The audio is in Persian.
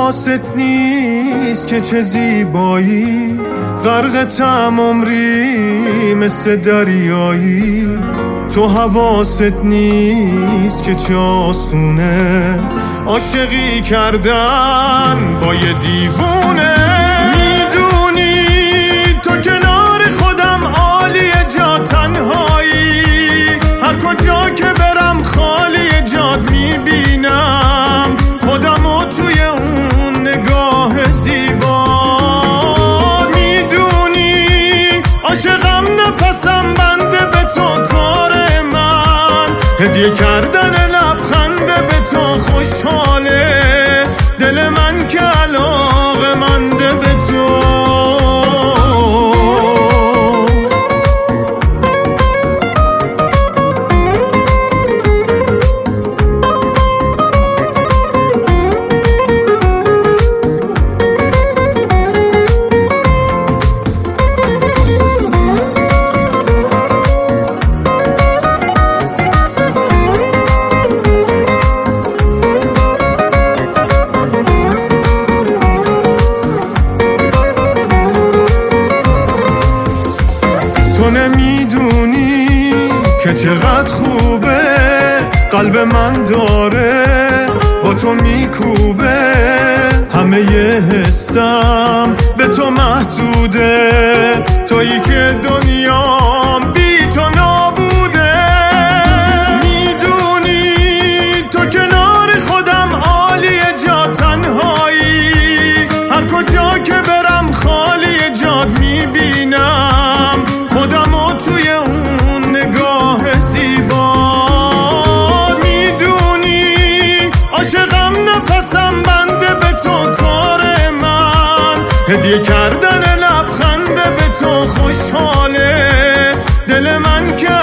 حواست نیست که چه زیبایی، غرق عمری مثل دریایی. تو حواست نیست که چه آسونه عاشقی کردن با یه دیوونه. میدونی تو کنار خودم عالیه، جا تنهایی، هر کجا که برم خالی جاد میبینم خودمو توی اون نگاه زیبا. میدونی عاشقم، نفسم بنده به تو، کار من هدیه کردن لبخنده به تو. خوشحاله دل من که علاقه‌منده به تو. تو نمیدونی که چقدر خوبه قلب من داره با تو میکوبه. همه ی حسم به تو محدوده، تویی که دنیام بی تو نابوده. میدونی تو کنار خودم عالیه، جا تنهایی، هر کجا که برم خالی جاد میبینم خودمو توی اون نگاه زیبا. میدونی عاشقم، نفسم بنده به تو، کار من هدیه کردن لبخنده به تو. خوشحاله دل من که